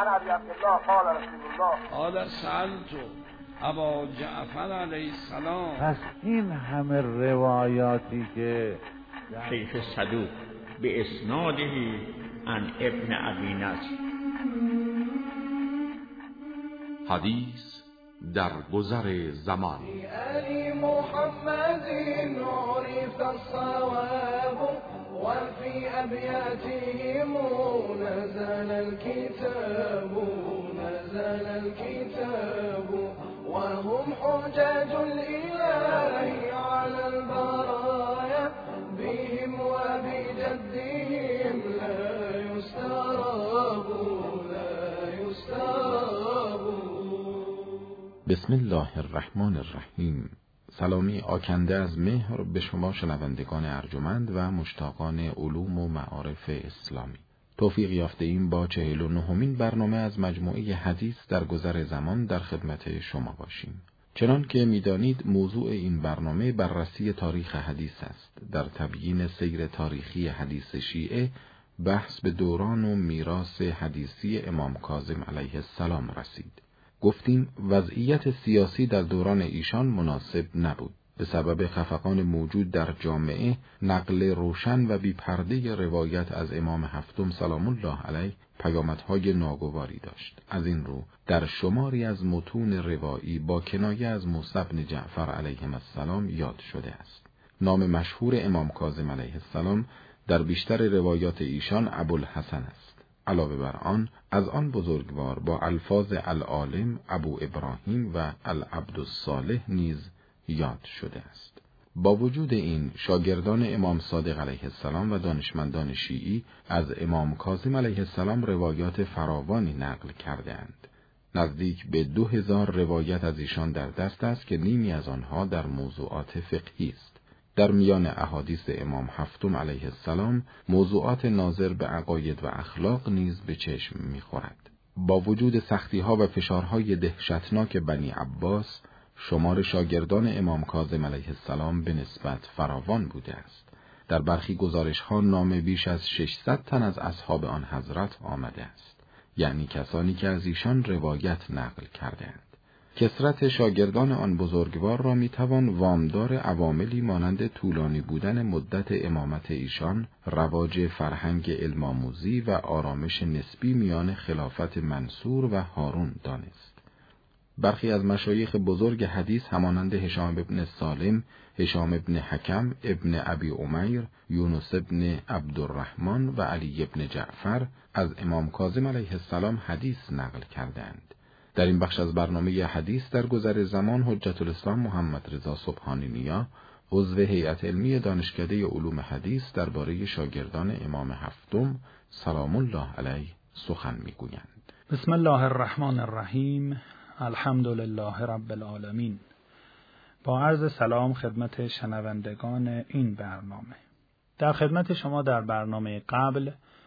عن ابي عبدالله قال رسول الله قال سألت ابا جعفر علیه السلام. پس این همه روایاتی که شیخ صدوق به اسناده عن ابن ابی نصر. حدیث در گذر زمان. علی محمد عرف الصواب وفي ابياتهم نزل الكتاب وهم حجاج الاله على البرايا بهم وبجدهم لا يستراب. بسم الله الرحمن الرحیم. سلامی آکنده از مهر به شما شنوندگان ارجمند و مشتاقان علوم و معارف اسلامی. توفیق یافته ایم با 49مین برنامه از مجموعه حدیث در گذر زمان در خدمت شما باشیم. چنان که می‌دانید موضوع این برنامه بررسی تاریخ حدیث است. در تبیین سیر تاریخی حدیث شیعه بحث به دوران و میراث حدیثی امام کاظم علیه السلام رسید. گفتیم وضعیت سیاسی در دوران ایشان مناسب نبود. به سبب خفقان موجود در جامعه نقل روشن و بی پرده روایت از امام هفتم سلام الله علیه پیامدهای ناگواری داشت. از این رو در شماری از متون روایی با کنایه از موسی بن جعفر علیه السلام یاد شده است. نام مشهور امام کاظم علیه السلام در بیشتر روایات ایشان ابوالحسن است. علاوه بر آن از آن بزرگوار با الفاظ العالم ابو ابراهیم و العبد الصالح نیز یاد شده است. با وجود این شاگردان امام صادق علیه السلام و دانشمندان شیعی از امام کاظم علیه السلام روایات فراوانی نقل کردند. نزدیک به 2000 روایت از ایشان در دست است که نیمی از آنها در موضوعات فقهی است. در میان احادیث امام هفتم علیه السلام موضوعات ناظر به عقاید و اخلاق نیز به چشم می‌خورد. با وجود سختی‌ها و فشارهای دهشتناک بنی عباس، شمار شاگردان امام کاظم علیه السلام به نسبت فراوان بوده است. در برخی گزارش‌ها نام بیش از 600 تن از اصحاب آن حضرت آمده است، یعنی کسانی که از ایشان روایت نقل کردند. کثرت شاگردان آن بزرگوار را میتوان وامدار عواملی مانند طولانی بودن مدت امامت ایشان، رواج فرهنگ علم آموزی و آرامش نسبی میان خلافت منصور و هارون دانست. برخی از مشایخ بزرگ حدیث همانند هشام ابن سالم، هشام ابن حکم، ابن ابی عمیر، یونس ابن عبدالرحمن و علی ابن جعفر از امام کاظم علیه السلام حدیث نقل کردند. در این بخش از برنامه حدیث در گذر زمان حجت الاسلام محمد رضا سبحانی نیا، عضو هیئت علمی دانشکده علوم حدیث درباره شاگردان امام هفتم سلام الله علیه سخن میگویند. بسم الله الرحمن الرحیم. الحمد لله رب العالمین. با عرض سلام خدمت شنوندگان این برنامه. در خدمت شما در برنامه قبل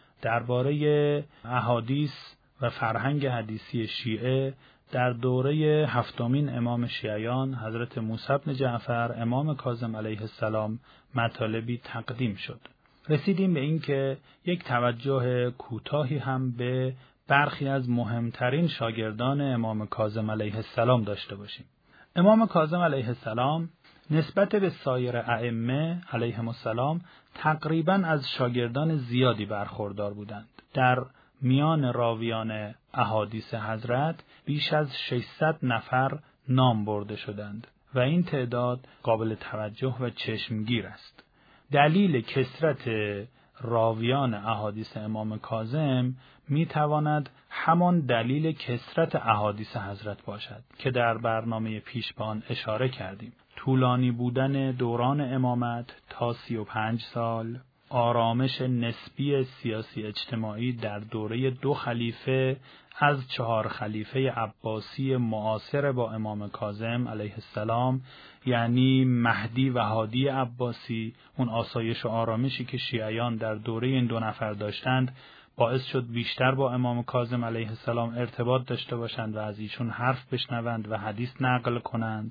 درباره احادیث و فرهنگ حدیثی شیعه در دوره هفتمین امام شیعیان حضرت موسی بن جعفر امام کاظم علیه السلام مطالبی تقدیم شد. رسیدیم به این که یک توجه کوتاهی هم به برخی از مهمترین شاگردان امام کاظم علیه السلام داشته باشیم. امام کاظم علیه السلام نسبت به سایر ائمه علیهم السلام تقریباً از شاگردان زیادی برخوردار بودند. در میان راویان احادیث حضرت بیش از 600 نفر نام برده شدند و این تعداد قابل توجه و چشمگیر است. دلیل کثرت راویان احادیث امام کاظم می تواند همان دلیل کثرت احادیث حضرت باشد که در برنامه پیش به آن اشاره کردیم. طولانی بودن دوران امامت تا 35 سال، آرامش نسبی سیاسی اجتماعی در دوره 2 خلیفه از 4 خلیفه عباسی معاصر با امام کاظم علیه السلام، یعنی مهدی و هادی عباسی، اون آسایش و آرامشی که شیعیان در دوره این 2 نفر داشتند باعث شد بیشتر با امام کاظم علیه السلام ارتباط داشته باشند و از ایشون حرف بشنوند و حدیث نقل کنند.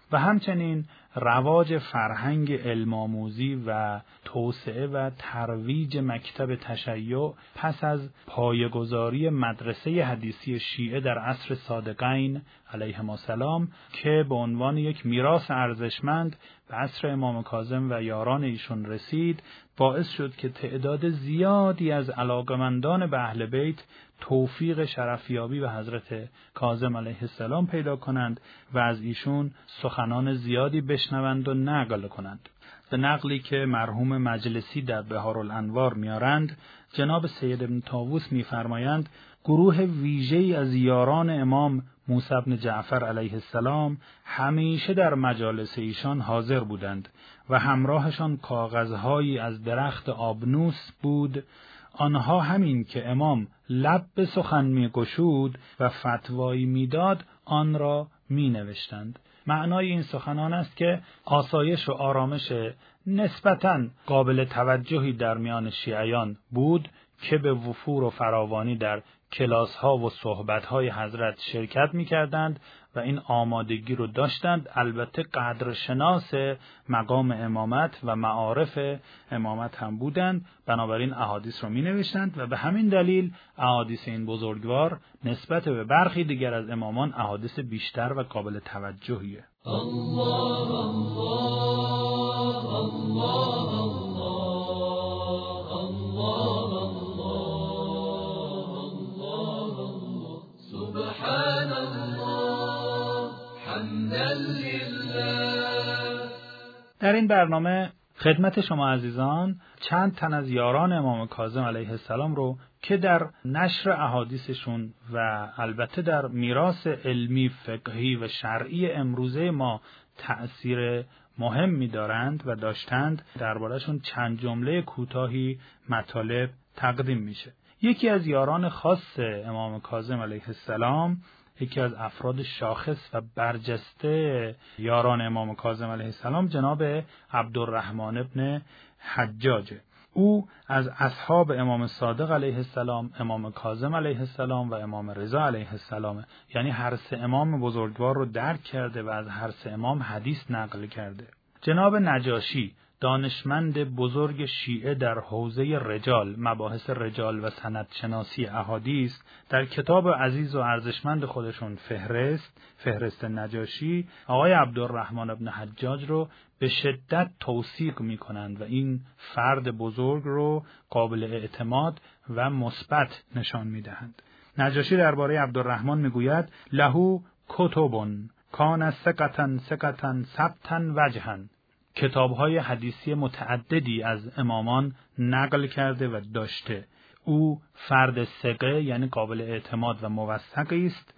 و همچنین رواج فرهنگ علم‌آموزی و توسعه و ترویج مکتب تشیع پس از پایه‌گذاری مدرسه حدیثی شیعه در عصر صادقین علیهما السلام که به عنوان یک میراث ارزشمند به عصر امام کاظم و یاران ایشون رسید، باعث شد که تعداد زیادی از علاقمندان به اهل بیت توفیق شرفیابی به حضرت کاظم علیه السلام پیدا کنند و از ایشون سخنان زیادی بشنوند و نقل کنند. به نقلی که مرحوم مجلسی در بهارالانوار میارند، جناب سید ابن طاووس میفرمایند گروه ویژه‌ای از یاران امام موسی بن جعفر علیه السلام همیشه در مجالس ایشان حاضر بودند و همراهشان کاغذهایی از درخت آبنوس بود. آنها همین که امام لب به سخن می‌گشود و فتوایی میداد آن را مینوشتند. معنای این سخنان است که آسایش و آرامش نسبتاً قابل توجهی در میان شیعیان بود که به وفور و فراوانی در کلاس‌ها و صحبت‌های حضرت شرکت می‌کردند و این آمادگی رو داشتند. البته قدرشناس مقام امامت و معارف امامت هم بودند، بنابراین احادیث رو می‌نوشتند و به همین دلیل احادیث این بزرگوار نسبت به برخی دیگر از امامان احادیث بیشتر و قابل توجهیه. الله الله الله در این برنامه خدمت شما عزیزان چند تن از یاران امام کاظم علیه السلام رو که در نشر احادیثشون و البته در میراث علمی، فقهی و شرعی امروزه ما تأثیر مهمی دارند و داشتند، درباره‌شون چند جمله کوتاهی مطالب تقدیم میشه. یکی از یاران خاص امام کاظم علیه السلام، یکی از افراد شاخص و برجسته یاران امام کاظم علیه السلام جناب عبدالرحمن ابن حجاج. او از اصحاب امام صادق علیه السلام، امام کاظم علیه السلام و امام رضا علیه السلام، یعنی هر سه امام بزرگوار رو درک کرده و از هر سه امام حدیث نقل کرده. جناب نجاشی، دانشمند بزرگ شیعه در حوزه رجال، مباحث رجال و سندشناسی احادیث، در کتاب عزیز و ارزشمند خودشون فهرست نجاشی، آقای عبدالرحمن ابن حجاج رو به شدت توثیق می‌کنند و این فرد بزرگ رو قابل اعتماد و مثبت نشان می‌دهند. نجاشی درباره عبدالرحمن می‌گوید لهو کتبون کان ثقةً ثبتاً وجها، کتاب‌های حدیثی متعددی از امامان نقل کرده و داشته. او فرد ثقه یعنی قابل اعتماد و موثقی است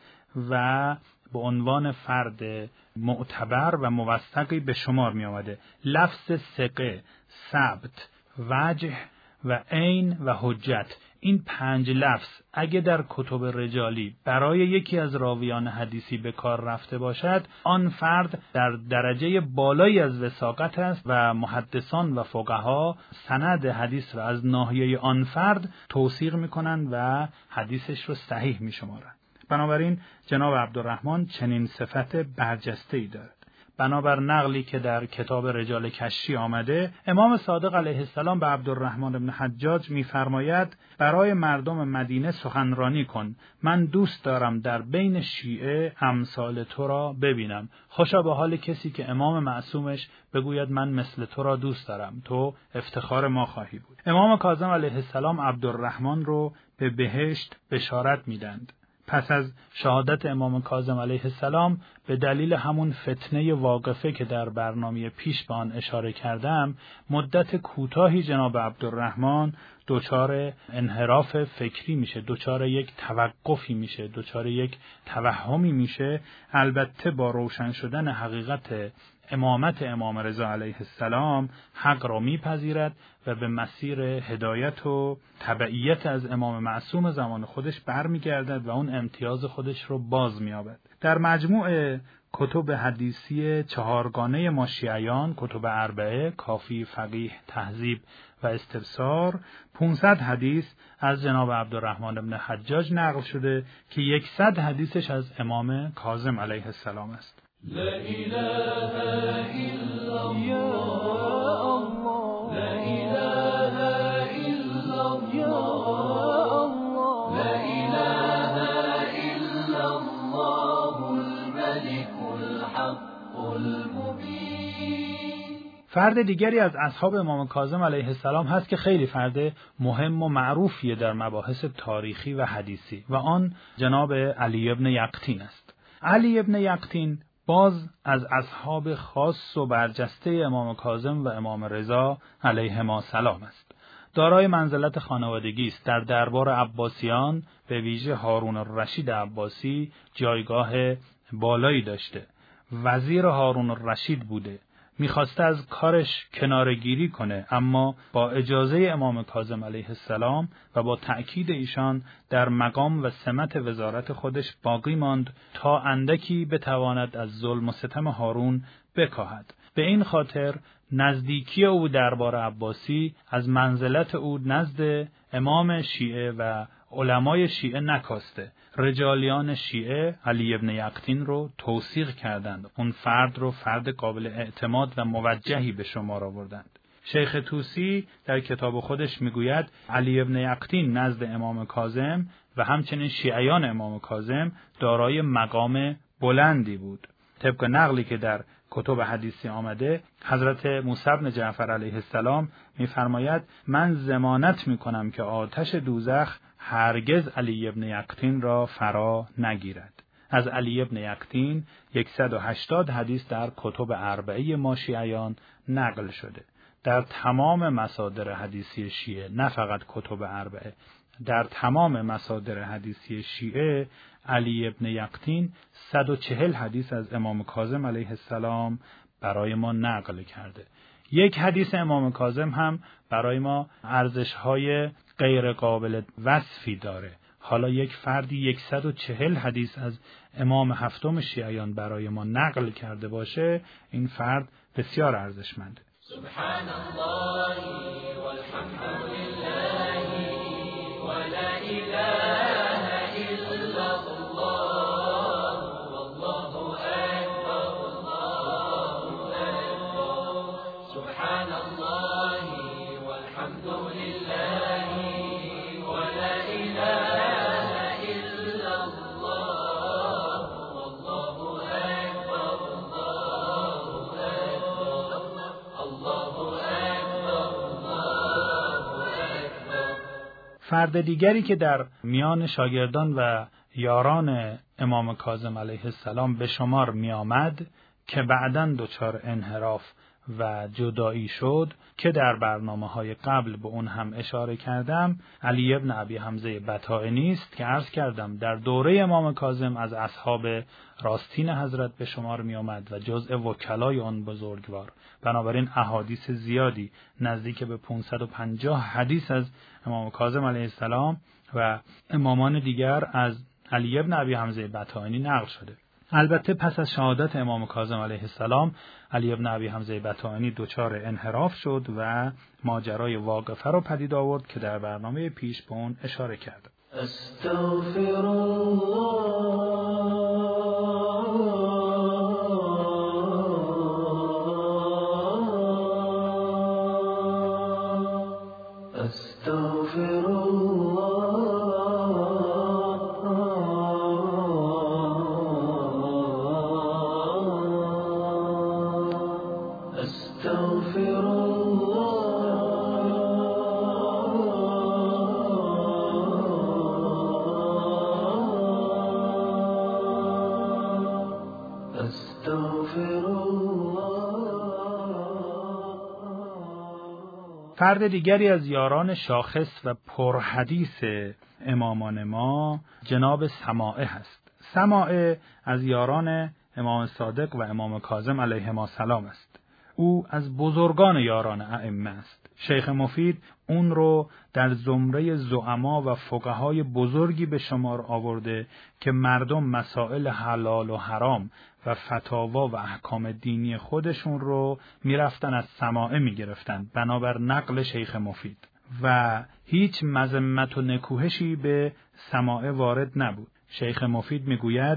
و به عنوان فرد معتبر و موثقی به شمار می آمده. لفظ ثقه، ثبت، وجه و عین و حجت، این 5 لفظ اگه در کتب رجالی برای یکی از راویان حدیثی به کار رفته باشد، آن فرد در درجه بالایی از وثاقت است و محدثان و فقها سند حدیث را از ناحیه آن فرد توثیق می‌کنند و حدیثش رو صحیح می‌شمارند. بنابراین جناب عبدالرحمن چنین صفت برجسته‌ای دارد. بنابر نقلی که در کتاب رجال کشی آمده، امام صادق علیه السلام به عبدالرحمن ابن حجاج می‌فرماید برای مردم مدینه سخنرانی کن، من دوست دارم در بین شیعه امثال تو را ببینم. خوشا به حال کسی که امام معصومش بگوید من مثل تو را دوست دارم، تو افتخار ما خواهی بود. امام کاظم علیه السلام عبدالرحمن رو به بهشت بشارت میدند. پس از شهادت امام کاظم علیه السلام به دلیل همون فتنه واقفه که در برنامه پیش به آن اشاره کردم، مدت کوتاهی جناب عبدالرحمن دچار انحراف فکری میشه، دچار یک توقفی میشه، دچار یک توهمی میشه. البته با روشن شدن حقیقت امامت امام رضا علیه السلام حق را میپذیرد و به مسیر هدایت و تبعیت از امام معصوم زمان خودش برمیگردد و اون امتیاز خودش رو باز می‌یابد. در مجموع کتب حدیثی 4گانه ما شیعیان، کتب اربعه، کافی، فقیه، تهذیب و استبصار، 500 حدیث از جناب عبدالرحمن ابن حجاج نقل شده که 100 حدیثش از امام کاظم علیه السلام است. لا إله إلا الله لا إله إلا الله لا إله إلا الله الملك الحق المبين. فرد دیگری از اصحاب امام کاظم علیه السلام هست که خیلی فرد مهم و معروفیه در مباحث تاریخی و حدیثی و آن جناب علی ابن یقطین است. علی ابن یقطین باز از اصحاب خاص و برجسته امام کاظم و امام رضا علیهما السلام است. دارای منزلت خانوادگی است. در دربار عباسیان به ویژه هارون الرشید عباسی جایگاه بالایی داشته. وزیر هارون الرشید بوده. میخواسته از کارش کنارگیری کنه، اما با اجازه امام کاظم علیه السلام و با تأکید ایشان در مقام و سمت وزارت خودش باقی ماند تا اندکی بتواند از ظلم و ستم هارون بکاهد. به این خاطر نزدیکی او دربار عباسی از منزلت او نزد امام شیعه و علمای شیعه نکاسته. رجالیان شیعه علی ابن یقطین رو توثیق کردند. اون فرد رو فرد قابل اعتماد و موجهی به شمار آوردند. شیخ طوسی در کتاب خودش میگوید علی ابن یقطین نزد امام کاظم و همچنین شیعیان امام کاظم دارای مقام بلندی بود. طبق نقلی که در کتب حدیثی آمده، حضرت موسی بن جعفر علیه السلام می‌فرماید من ضمانت می‌کنم که آتش دوزخ هرگز علی ابن یقطین را فرا نگیرد. از علی ابن یقطین 180 حدیث در کتب اربعه ما شیعیان نقل شده. در تمام مصادر حدیثی شیعه، نه فقط کتب اربعه، در تمام مصادر حدیثی شیعه علی ابن یقطین 140 حدیث از امام کاظم علیه السلام برای ما نقل کرده. یک حدیث امام کاظم هم برای ما ارزش‌های غیر قابل وصفی داره. حالا یک فردی 140 حدیث از امام هفتم شیعیان برای ما نقل کرده باشه، این فرد بسیار ارزشمنده. سبحان الله والحمد لله ولا اله الا الله والله اکبر الله اکبر. سبحان الله والحمد لله ولا اله الا الله والله اکبر الله اکبر. فرد دیگری که در میان شاگردان و یاران امام کاظم علیه السلام به شمار می آمد که بعداً دچار انحراف و جدایی شد که در برنامه‌های قبل به اون هم اشاره کردم، علی ابن ابی حمزه بطائنی است که عرض کردم در دوره امام کاظم از اصحاب راستین حضرت به شمار می آمد و جزء وکلای آن بزرگوار. بنابراین احادیث زیادی نزدیک به 550 حدیث از امام کاظم علیه السلام و امامان دیگر از علی ابن ابی حمزه بطائنی نقل شده. البته پس از شهادت امام کاظم علیه السلام علی ابن ابی حمزه بطائنی دچار انحراف شد و ماجرای واقفه رو پدید آورد که در برنامه پیش به اون اشاره کردم. استغفر الله استغفر فرد دیگری از یاران شاخص و پرحدیث امامان ما جناب سماعه هست. سماعه از یاران امام صادق و امام کاظم علیهما السلام است. او از بزرگان یاران ائمه است. شیخ مفید اون رو در زمره زعما و فقهای بزرگی به شمار آورده که مردم مسائل حلال و حرام و فتاوا و احکام دینی خودشون رو میرفتن از سماعه میگرفتن بنابر نقل شیخ مفید و هیچ مذمت و نکوهشی به سماعه وارد نبود. شیخ مفید میگوید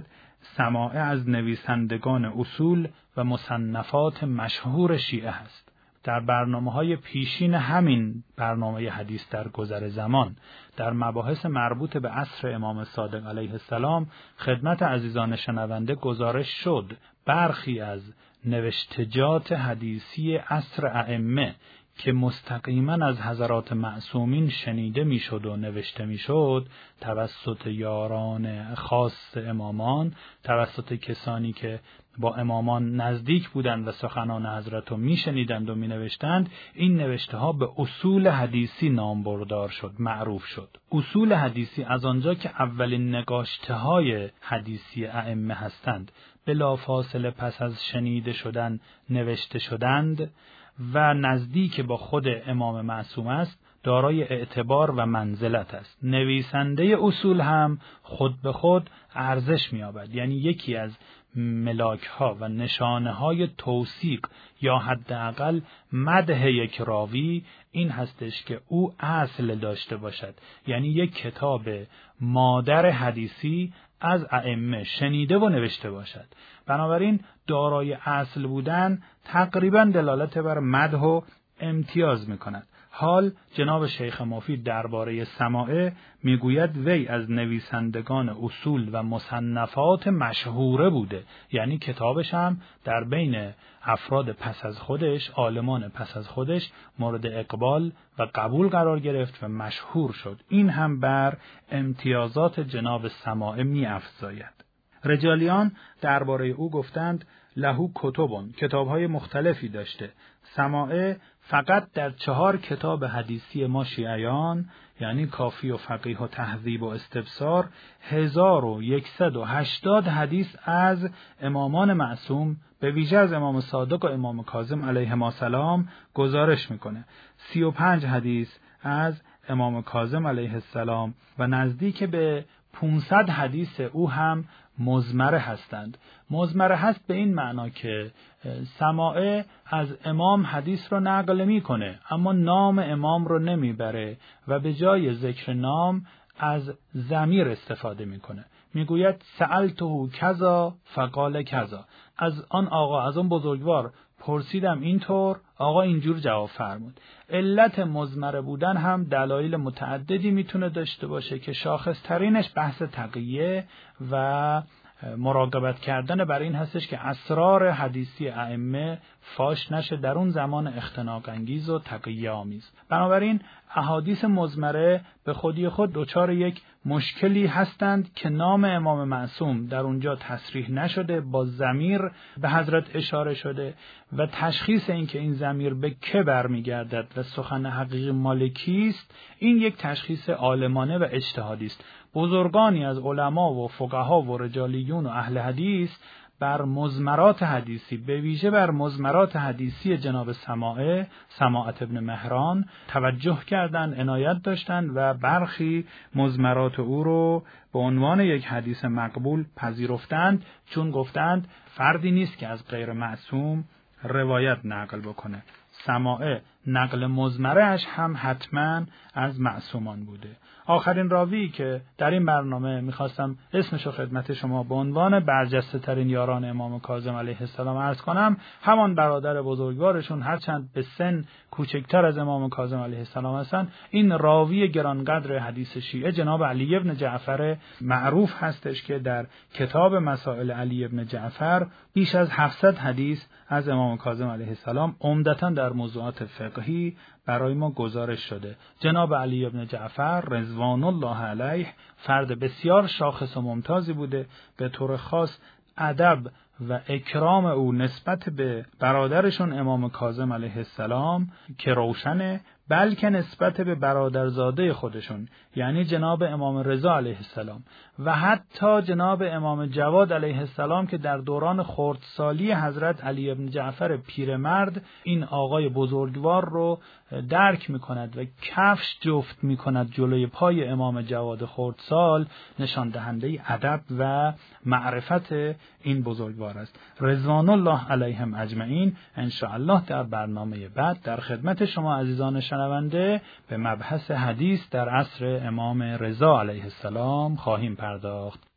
سماعه از نویسندگان اصول و مصنفات مشهور شیعه است. در برنامه‌های پیشین همین برنامه حدیث در گذر زمان در مباحث مربوط به عصر امام صادق علیه السلام خدمت عزیزان شنونده گزارش شد برخی از نوشتجات حدیثی عصر ائمه که مستقیما از حضرات معصومین شنیده میشد و نوشته میشد توسط یاران خاص امامان، توسط کسانی که با امامان نزدیک بودند و سخنان حضرت رو میشنیدند و مینوشتند، این نوشته ها به اصول حدیثی نامبردار شد، معروف شد. اصول حدیثی از آنجا که اولین نگاشته های حدیثی ائمه هستند بلافاصله پس از شنیده شدن نوشته شدند و نزدیک با خود امام معصوم است، دارای اعتبار و منزلت است. نویسنده اصول هم خود به خود ارزش می‌یابد، یعنی یکی از ملاک‌ها و نشانه‌های توثیق یا حداقل مدح یک راوی این هستش که او اصل داشته باشد، یعنی یک کتاب مادر حدیثی از ائمه شنیده و نوشته باشد. بنابراین دارای اصل بودن تقریبا دلالت بر مدح و امتیاز می‌کند. حال جناب شیخ مفید درباره سماعه میگوید وی از نویسندگان اصول و مصنفات مشهوره بوده، یعنی کتابش هم در بین افراد پس از خودش، عالمان پس از خودش مورد اقبال و قبول قرار گرفت و مشهور شد. این هم بر امتیازات جناب سماعه می‌افزاید. رجالیان درباره او گفتند لهو کتبون، کتاب‌های مختلفی داشته. سماعه فقط در 4 کتاب حدیثی ما شیعیان، یعنی کافی و فقیه و تهذیب و استبصار، 1180 حدیث از امامان معصوم به ویژه از امام صادق و امام کاظم علیهما السلام گزارش میکنه. 35 حدیث از امام کاظم علیه السلام و نزدیک به 500 حدیث او هم مزمره هستند. مزمره هست به این معنا که سماعه از امام حدیث رو نقل میکنه اما نام امام رو نمیبره و به جای ذکر نام از ضمیر استفاده میکنه. میگوید سألته کذا فقال کذا، از آن آقا، از آن بزرگوار پرسیدم اینطور، آقا اینجور جواب فرمود. علت مزمره بودن هم دلایل متعددی میتونه داشته باشه که شاخص ترینش بحث تقیه و مراقبت کردن بر این هستش که اسرار حدیثی ائمه فاش نشه در اون زمان اختناق انگیز و تقیه آمیز. بنابراین احادیث مزمره به خودی خود دچار یک مشکلی هستند که نام امام معصوم در اونجا تصریح نشده، با ضمیر به حضرت اشاره شده و تشخیص این که این ضمیر به که برمیگردد و سخن حقیقی مال کیست، این یک تشخیص عالمانه و اجتهادی است. بزرگانی از علما و فقها و رجالیون و اهل حدیث بر مزمرات حدیثی، به ویژه بر مزمرات حدیثی جناب سماعه ابن مهران توجه کردند، عنایت داشتند و برخی مزمرات او رو به عنوان یک حدیث مقبول پذیرفتند، چون گفتند فردی نیست که از غیر معصوم روایت نقل بکنه. سماعه نقل مزمره‌اش هم حتما از معصومان بوده. آخرین راوی که در این برنامه میخواستم اسمشو خدمت شما به عنوان برجسته ترین یاران امام کاظم علیه السلام عرض کنم، همان برادر بزرگوارشون هرچند به سن کوچکتر از امام کاظم علیه السلام هستن، این راوی گرانقدر حدیث شیعه جناب علی ابن جعفر معروف هستش که در کتاب مسائل علی ابن جعفر بیش از 700 حدیث از امام کاظم علیه السلام عمدتاً در موضوعات فقهی برای ما گزارش شده. جناب علی ابن جعفر رضوان الله علیه فرد بسیار شاخص و ممتازی بوده. به طور خاص ادب و اکرام او نسبت به برادرشون امام کاظم علیه السلام که روشنه، بلکه نسبت به برادرزاده خودشون یعنی جناب امام رضا علیه السلام و حتی جناب امام جواد علیه السلام که در دوران خردسالی حضرت علی ابن جعفر پیرمرد این آقای بزرگوار رو درک میکند و کفش جفت میکند جلوی پای امام جواد خردسال، نشان دهنده ادب و معرفت این بزرگوار است. رضوان الله علیهم اجمعین. ان شاء الله در برنامه بعد در خدمت شما عزیزان شنونده به مبحث حدیث در عصر امام رضا علیه السلام خواهیم پرداخت.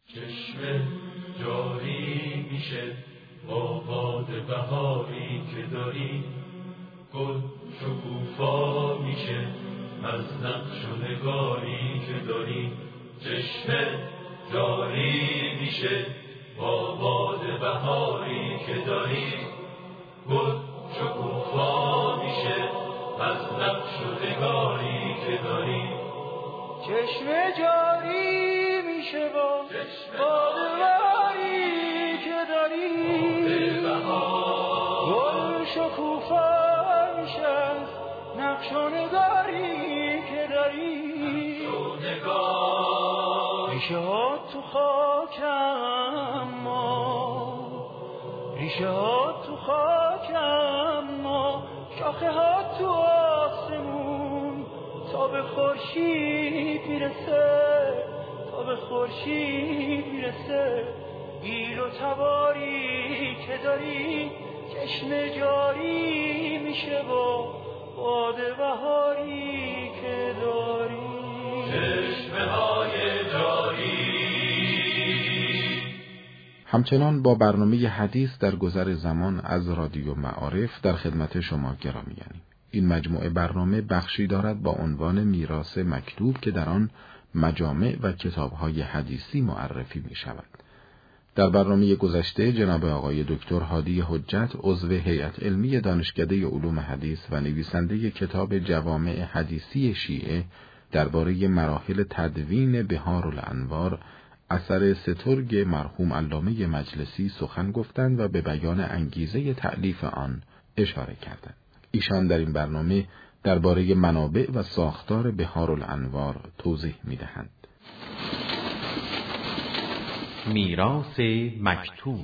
چشمه جاری میشه با باد بهاری که داری، گل شکوفا میشه از نقش و نگاری که داری. چشمه جاری میشه با باد بهاری که داری، گل شکوفا میشه از نقش و نگاری که داری. چشمه جاری میشه با باد بهاری که داری، گل شکوفا میشه از نقش و نگاری که داری. ریشه ها تو خاکم ما، ریشه ها تو خاکم ما، شاخه ها تو آسمون، تا به خورشید میرسه، تا به خورشید میرسه. ایل و تباری که داری، چشم جاری میشه با باد بهاری که داری. چشمه های جاری. همچنان با برنامه حدیث در گذر زمان از رادیو معارف در خدمت شما گرامیانیم. این مجموعه برنامه بخشی دارد با عنوان میراث مکتوب که در آن مجامع و کتاب‌های حدیثی معرفی می شود. در برنامه گذشته جناب آقای دکتر هادی حجت عضو هیئت علمی دانشکده علوم حدیث و نویسنده کتاب جوامع حدیثی شیعه درباره مراحل تدوین بحار الانوار اثر سترگ مرحوم علامه مجلسی سخن گفتند و به بیان انگیزه تألیف آن اشاره کردند. ایشان در این برنامه درباره منابع و ساختار بحار الانوار توضیح می‌دهند. میراث مکتوب.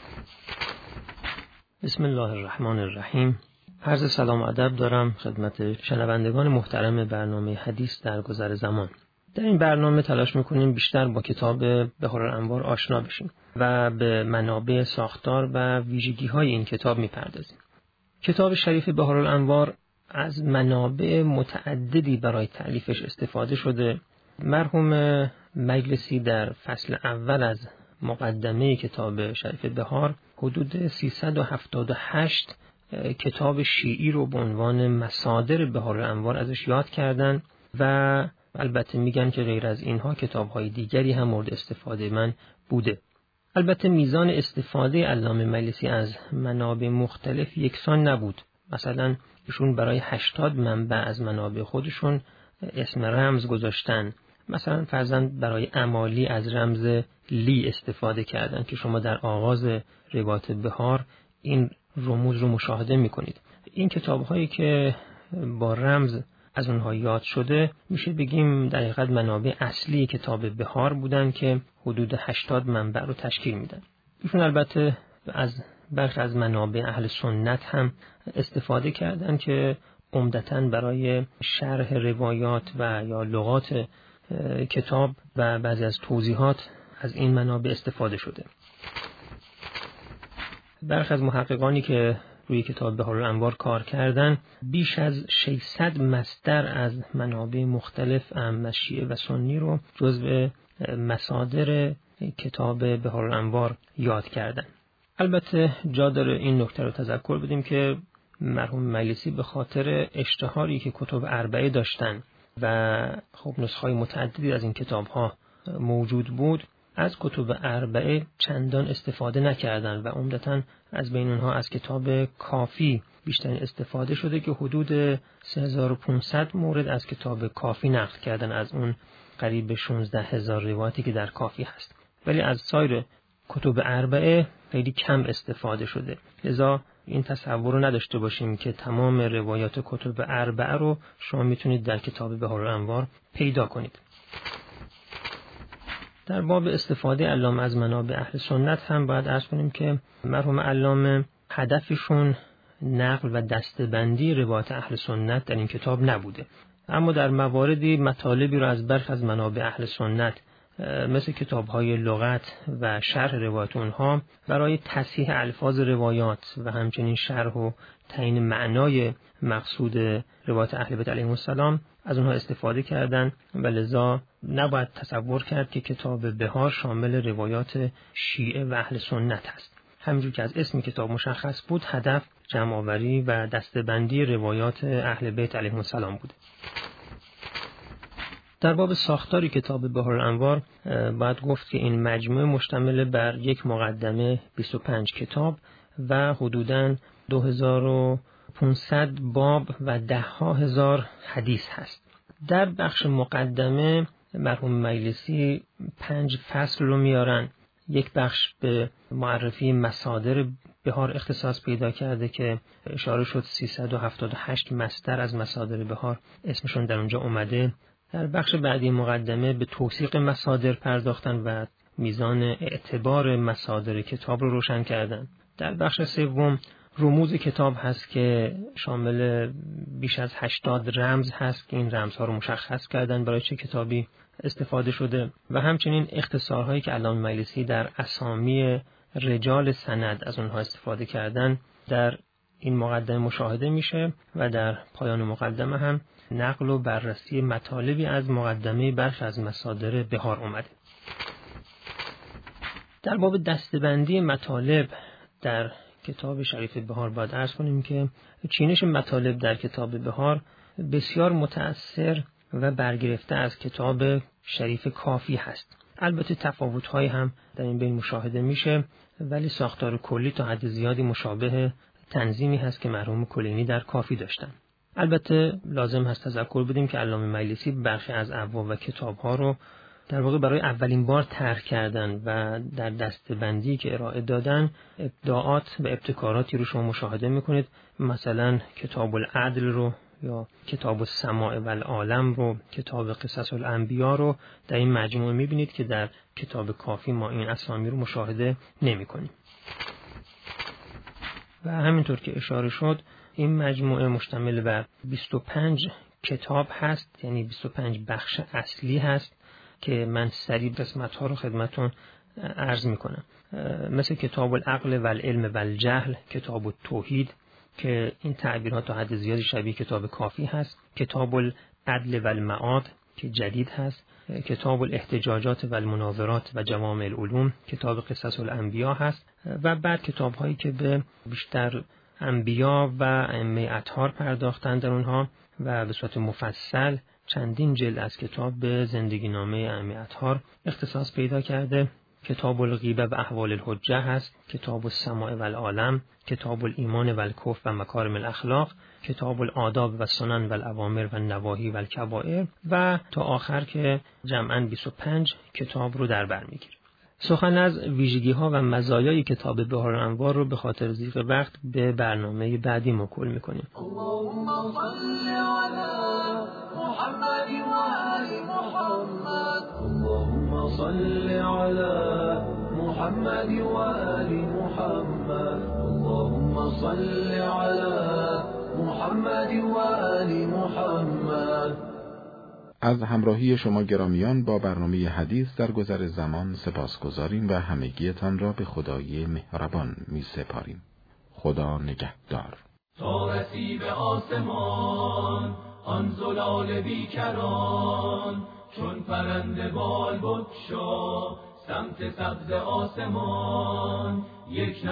بسم الله الرحمن الرحیم. عرض سلام و ادب دارم خدمت شنوندگان محترم برنامه حدیث در گذر زمان. در این برنامه تلاش میکنیم بیشتر با کتاب بحار الانوار آشنا بشیم و به منابع ساختار و ویژگی‌های این کتاب میپردازیم. کتاب شریف بحار الانوار از منابع متعددی برای تألیفش استفاده شده. مرحوم مجلسی در فصل اول از مقدمه کتاب شریف بحار حدود 378 کتاب شیعی رو به عنوان مصادر بحار الانوار ازش یاد کردن و البته میگن که غیر از اینها کتاب‌های دیگری هم مورد استفاده من بوده. البته میزان استفاده علامه مجلسی از منابع مختلف یکسان نبود. مثلا ایشون برای 80 منبع از منابع خودشون اسم رمز گذاشتن. مثلا فرضاً برای امالی از رمز لی استفاده کردن که شما در آغاز روایت بحار این رموز رو مشاهده میکنید. این کتاب‌هایی که با رمز از اونها یاد شده میشه بگیم در حقیقت منابع اصلی کتاب بحار بودن که حدود 80 منبع رو تشکیل میدن. ایشون البته از برخی از منابع اهل سنت هم استفاده کردن که عمدتاً برای شرح روایات و یا لغات کتاب و بعضی از توضیحات از این منابع استفاده شده. برخی از محققانی که روی کتاب بحار الانوار کار کردن بیش از 600 مصدر از منابع مختلف از شیعه و سنی رو جزو مصادر کتاب بحار الانوار یاد کردن. البته جا داره این نکته رو تذکر بدیم که مرحوم مجلسی به خاطر اشتهاری که کتب اربعه داشتن و خب نسخه‌های متعددی از این کتاب‌ها موجود بود، از کتب اربعه چندان استفاده نکردن و عمدتاً از بین اونها از کتاب کافی بیشتر استفاده شده که حدود 3500 مورد از کتاب کافی نقل کردن از اون قریب 16000 روایتی که در کافی هست. ولی از سایر کتب اربعه خیلی کم استفاده شده. لذا این تصور رو نداشته باشیم که تمام روایات کتب اربعه رو شما میتونید در کتاب بحار الانوار پیدا کنید. در باب استفاده علامه از منابع اهل سنت هم باید عرض کنیم که مرحوم علامه هدفشون نقل و دسته‌بندی روایات اهل سنت در این کتاب نبوده، اما در مواردی مطالبی رو از برخی از منابع اهل سنت مثل کتاب‌های لغت و شرح روایات اونها برای تصحیح الفاظ روایات و همچنین شرح و تعیین معنای مقصود روایات اهل بیت علیهم السلام از اونها استفاده کردن و لذا نباید تصور کرد که کتاب بهار شامل روایات شیعه و اهل سنت است. همینجور که از اسم کتاب مشخص بود، هدف جمع‌آوری و دسته‌بندی روایات اهل بیت علیهم السلام بود. در باب ساختاری کتاب بهارالانوار باید گفت که این مجموعه مشتمل بر یک مقدمه، 25 کتاب و حدوداً 2500 باب و 10,000 حدیث هست. در بخش مقدمه مرحوم مجلسی 5 فصل رو میارن. یک بخش به معرفی مصادر بهار اختصاص پیدا کرده که اشاره شد 378 مصدر از مصادر بهار اسمشون در اونجا اومده. در بخش بعدی مقدمه به توثیق مصادر پرداختن و میزان اعتبار مصادر کتاب رو روشن کردن. در بخش سوم رموز کتاب هست که شامل بیش از 80 رمز هست که این رمزها رو مشخص کردن برای چه کتابی استفاده شده و همچنین اختصارهایی که علامه مجلسی در اسامی رجال سند از اونها استفاده کردن در این مقدمه مشاهده میشه و در پایان مقدمه هم نقل و بررسی مطالبی از مقدمه برخی از مصادر بهار اومده. در باب دسته‌بندی مطالب در کتاب شریف بهار باید عرض کنیم که چینش مطالب در کتاب بهار بسیار متأثر و برگرفته از کتاب شریف کافی هست. البته تفاوت‌هایی هم در این بین مشاهده میشه، ولی ساختار کلی تا حد زیادی مشابه تنظیمی هست که مرحوم کلینی در کافی داشتن. البته لازم هست تذکر بدیم که علامه مجلسی برخی از ابواب و کتاب‌ها رو در واقع برای اولین بار طرح کردن و در دسته‌بندی که ارائه دادن ابداعات و ابتکاراتی رو شما مشاهده میکنید. مثلا کتاب العدل رو یا کتاب السماع و العالم رو، کتاب قصص الانبیا رو در این مجموعه میبینید که در کتاب کافی ما این اسامی رو مشاهده نمی‌کنیم. و همینطور که اشاره شد این مجموعه مشتمل بر 25 کتاب هست، یعنی 25 بخش اصلی هست که من سریع قسمت‌ها رو خدمتون عرض میکنم. مثل کتاب العقل و العلم و الجهل، کتاب التوحید که این تعبیرها تا حد زیادی شبیه کتاب کافی هست، کتاب العدل و المعاد که جدید هست، کتاب الاحتجاجات و المناظرات و جوامع العلوم، کتاب قصص الانبیا هست و بعد کتاب‌هایی که به بیشتر انبیا و ائمه اطهار پرداختن در اونها و به صورت مفصل چندین جلد از کتاب به زندگی نامه ائمه اطهار اختصاص پیدا کرده. کتاب الغیبه و احوال الحجه هست، کتاب السماع و العالم، کتاب الایمان و الکفر و مکارم الاخلاق، کتاب الآداب و سنن و الاوامر و النواهی و الکبائر و تا آخر که جمعاً 25 کتاب رو در بر میگیره. سخن از ویژگی ها و مزایای کتاب بهارالانوار رو به خاطر ضیق وقت به برنامه بعدی موکول میکنیم. اللهم صل علی محمد و آل محمد. اللهم صل علی محمد و آل محمد. اللهم صل علی محمد و آل محمد. از همراهی شما گرامیان با برنامه حدیث در گذر زمان سپاسگزاریم و همگیتان را به خدای مهربان می سپاریم. خدا نگهدار. تا رسی به آسمان آن زلال بیکران، چون پرنده بال بگشا سمت سبز آسمان. یک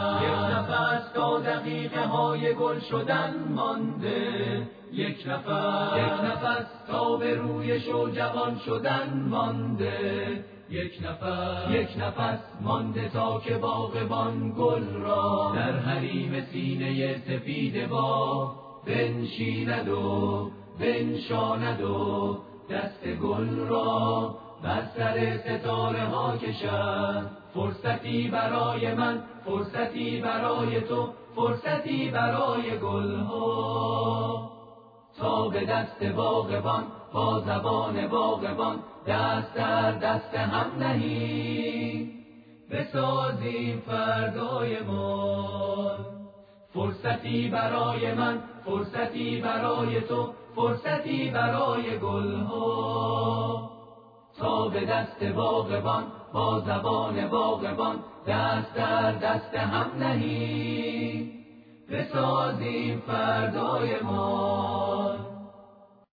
نفس تا دقیقه های گل شدن مانده، یک نفس تا به روی شو جوان شدن مانده، یک نفس مانده تا که باغبان گل را در حریم سینه سفید با بنشیند و بنشاند و دست گل را بر سر ستاره ها کشد. فرصتی برای من، فرصتی برای تو، فرصتی برای گل ها. تا به دست باغبان با زبان باغبان دست در دست هم نهیم، بسازیم فردای ما. فرصتی برای من، فرصتی برای تو، فرصتی برای گل ها. تا پا به دست باغبان، با زبان باغبان دست در دست هم نهیم، بسازیم فردای ما.